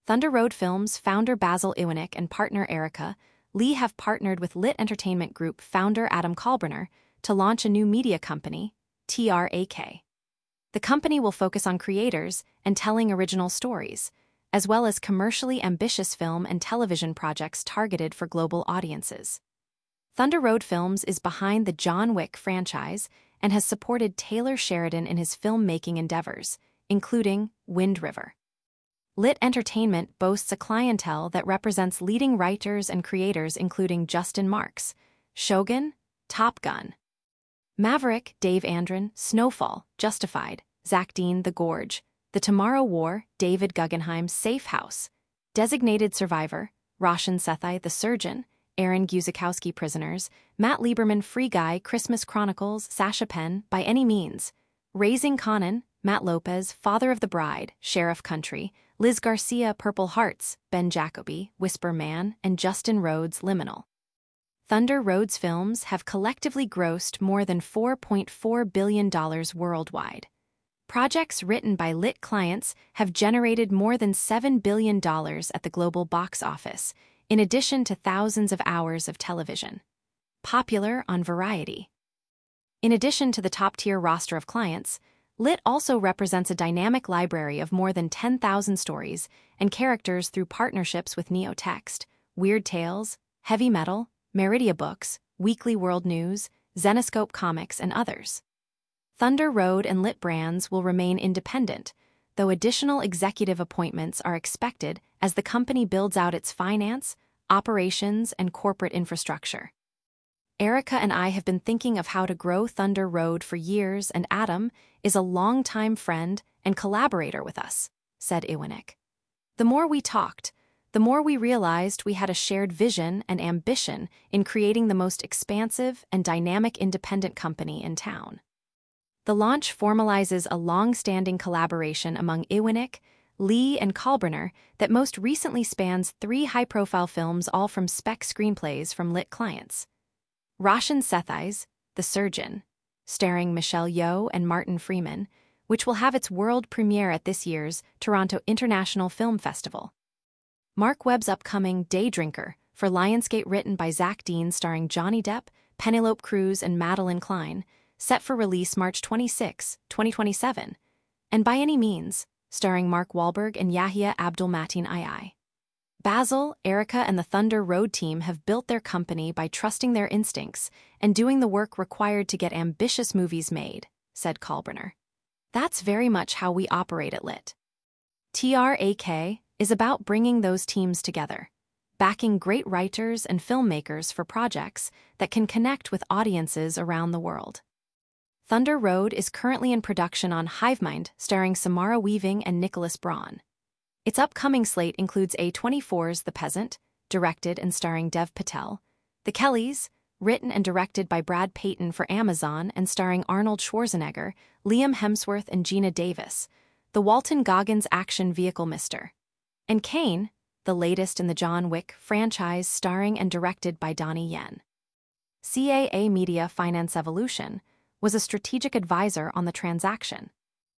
Thunder Road Films founder Basil Iwinick and partner Erica Lee have partnered with Lit Entertainment Group founder Adam Kalbrenner to launch a new media company, TRAK. The company will focus on creators and telling original stories, as well as commercially ambitious film and television projects targeted for global audiences. Thunder Road Films is behind the John Wick franchise and has supported Taylor Sheridan in his filmmaking endeavors, including Wind River. Lit Entertainment boasts a clientele that represents leading writers and creators including Justin Marks, Shogun, Top Gun, Maverick, Dave Andron, Snowfall, Justified, Zach Dean, The Gorge, The Tomorrow War, David Guggenheim, Safe House, Designated Survivor, Roshan Sethai, The Surgeon, Aaron Guzikowski, Prisoners, Matt Lieberman, Free Guy, Christmas Chronicles, Sasha Penn, By Any Means, Raising Kanan, Matt Lopez, Father of the Bride, Sheriff Country, Liz Garcia, Purple Hearts, Ben Jacoby, Whisper Man, and Justin Rhodes, Liminal. Thunder Road Films have collectively grossed more than $4.4 billion worldwide. Projects written by Lit clients have generated more than $7 billion at the global box office, in addition to thousands of hours of television. Popular on Variety. In addition to the top-tier roster of clients, Lit also represents a dynamic library of more than 10,000 stories and characters through partnerships with Neotext, Weird Tales, Heavy Metal, Meridia Books, Weekly World News, Zenescope Comics, and others. Thunder Road and Lit brands will remain independent, though additional executive appointments are expected as the company builds out its finance, operations, and corporate infrastructure. Erica and I have been thinking of how to grow Thunder Road for years, and Adam is a longtime friend and collaborator with us, said Iwinick. The more we talked, the more we realized we had a shared vision and ambition in creating the most expansive and dynamic independent company in town. The launch formalizes a long-standing collaboration among Iwinick, Lee, and Kalbrenner that most recently spans 3 high-profile films, all from spec screenplays from Lit clients. Roshan Sethai's The Surgeon, starring Michelle Yeoh and Martin Freeman, which will have its world premiere at this year's Toronto International Film Festival. Mark Webb's upcoming Day Drinker for Lionsgate, written by Zach Dean, starring Johnny Depp, Penelope Cruz, and Madeline Klein, set for release March 26, 2027, and By Any Means, starring Mark Wahlberg and Yahya Abdul-Mateen II. Basil, Erica, and the Thunder Road team have built their company by trusting their instincts and doing the work required to get ambitious movies made, said Kalbrenner. That's very much how we operate at Lit. TRAK is about bringing those teams together, backing great writers and filmmakers for projects that can connect with audiences around the world. Thunder Road is currently in production on Hivemind, starring Samara Weaving and Nicholas Braun. Its upcoming slate includes A24's The Peasant, directed and starring Dev Patel, The Kellys, written and directed by Brad Peyton for Amazon and starring Arnold Schwarzenegger, Liam Hemsworth, and Gina Davis, the Walton Goggins action vehicle Mr. and Kane, the latest in the John Wick franchise, starring and directed by Donnie Yen. CAA Media Finance Evolution was a strategic advisor on the transaction.